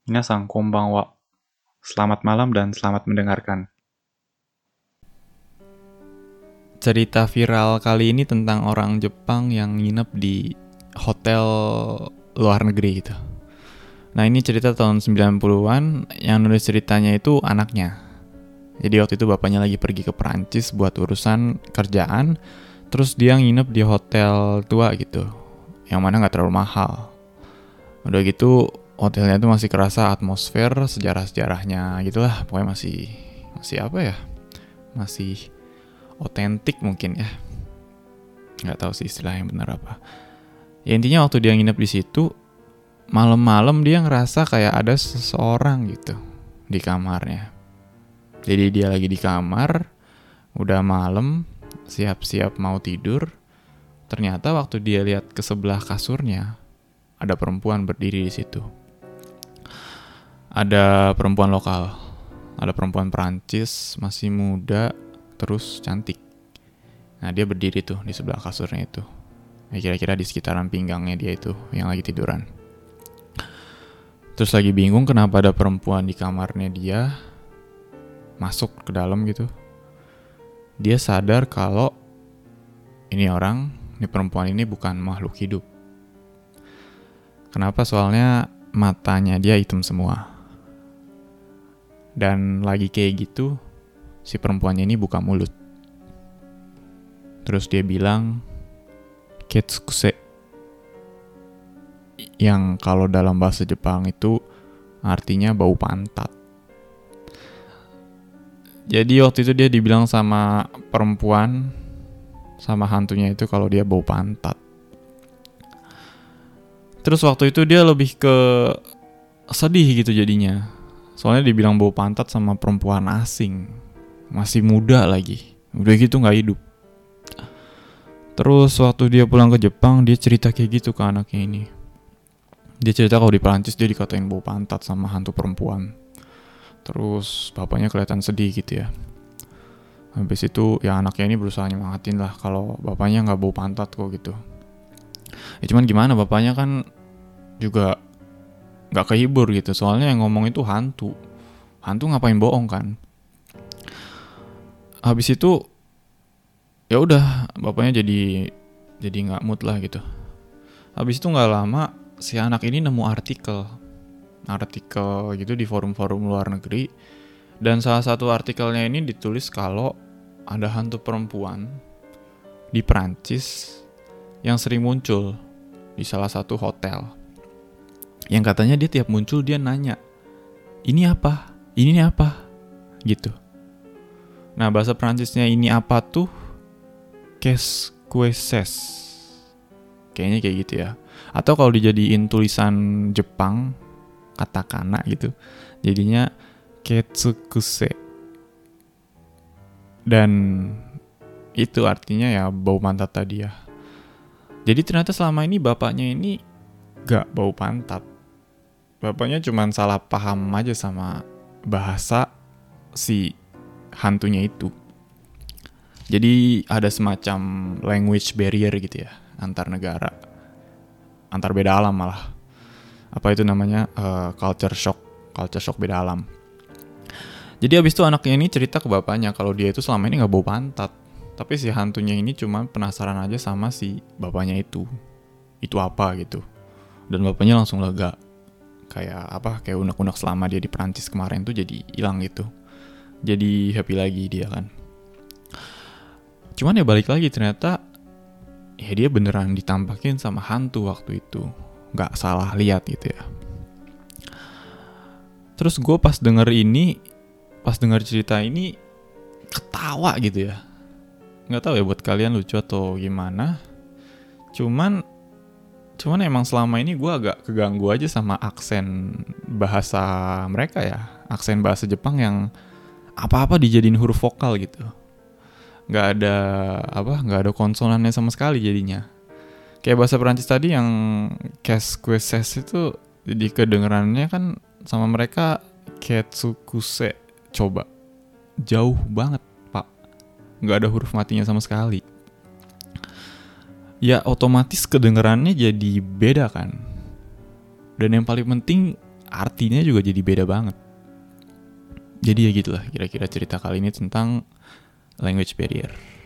Minasan konbanwa. Selamat malam dan selamat mendengarkan. Cerita viral kali ini tentang orang Jepang yang nginep di hotel luar negeri gitu. Nah, ini cerita tahun 90-an, yang nulis ceritanya itu anaknya. Jadi waktu itu bapaknya lagi pergi ke Perancis buat urusan kerjaan, terus dia nginep di hotel tua gitu, yang mana nggak terlalu mahal. Udah gitu hotelnya tuh masih kerasa atmosfer sejarah-sejarahnya gitulah, pokoknya masih apa ya? Masih otentik mungkin ya. Nggak tahu sih istilah yang benar apa. Ya intinya waktu dia nginep di situ, malam-malam dia ngerasa kayak ada seseorang gitu di kamarnya. Jadi dia lagi di kamar, udah malam, siap-siap mau tidur. Ternyata waktu dia lihat ke sebelah kasurnya, ada perempuan berdiri di situ. Ada perempuan lokal, ada perempuan Perancis, masih muda, terus cantik. Nah, dia berdiri tuh di sebelah kasurnya itu. Ya, kira-kira di sekitaran pinggangnya dia itu yang lagi tiduran. Terus lagi bingung kenapa ada perempuan di kamarnya dia masuk ke dalam gitu. Dia sadar kalau ini perempuan ini bukan makhluk hidup. Kenapa? Soalnya matanya dia hitam semua. Dan lagi kayak gitu, si perempuannya ini buka mulut. Terus dia bilang, Ketsukuse. Yang kalau dalam bahasa Jepang itu artinya bau pantat. Jadi waktu itu dia dibilang sama perempuan, sama hantunya itu kalau dia bau pantat. Terus waktu itu dia lebih ke sedih gitu jadinya. Soalnya dibilang bau pantat sama perempuan asing. Masih muda lagi. Udah gitu gak hidup. Terus waktu dia pulang ke Jepang, dia cerita kayak gitu ke anaknya ini. Dia cerita kalau di Perancis dia dikatain bau pantat sama hantu perempuan. Terus bapaknya kelihatan sedih gitu ya. Habis itu ya anaknya ini berusaha nyemangatin lah kalau bapaknya gak bau pantat kok gitu. Ya cuman gimana, bapaknya kan juga gak kehibur gitu. Soalnya yang ngomong itu hantu. Hantu ngapain bohong kan. Habis itu ya udah bapaknya jadi gak mood lah gitu. Habis itu gak lama si anak ini nemu artikel gitu di forum-forum luar negeri. Dan salah satu artikelnya ini ditulis kalau ada hantu perempuan di Perancis yang sering muncul di salah satu hotel. Yang katanya dia tiap muncul dia nanya, ini apa? Ini apa? Gitu. Nah, bahasa Perancisnya ini apa tuh? Qu'est-ce que c'est? Kayaknya kayak gitu ya. Atau kalau dijadiin tulisan Jepang, katakana gitu, jadinya Ketsukuse. Dan itu artinya ya bau pantat tadi ya. Jadi ternyata selama ini bapaknya ini gak bau pantat. Bapaknya cuma salah paham aja sama bahasa si hantunya itu. Jadi ada semacam language barrier gitu ya antar negara, antar beda alam malah. Apa itu namanya, culture shock beda alam. Jadi abis itu anaknya ini cerita ke bapaknya kalau dia itu selama ini gak bau pantat. Tapi si hantunya ini cuma penasaran aja sama si bapaknya itu. Itu apa gitu. Dan bapaknya langsung lega. Kayak unek-unek selama dia di Perancis kemarin tuh jadi hilang gitu. Jadi happy lagi dia kan. Cuman ya balik lagi ternyata ya dia beneran ditampakin sama hantu waktu itu. Gak salah lihat gitu ya. Terus gue pas denger cerita ini ketawa gitu ya. Gak tahu ya buat kalian lucu atau gimana. Cuman emang selama ini gue agak keganggu aja sama aksen bahasa mereka ya. Aksen bahasa Jepang yang apa-apa dijadiin huruf vokal gitu. Gak ada konsonannya sama sekali jadinya. Kayak bahasa Perancis tadi yang qu'est-ce que c'est itu jadi kedengerannya kan sama mereka Ketsukuse. Coba jauh banget pak, gak ada huruf matinya sama sekali. Ya otomatis kedengerannya jadi beda kan. Dan yang paling penting artinya juga jadi beda banget. Jadi ya gitulah kira-kira cerita kali ini tentang language barrier.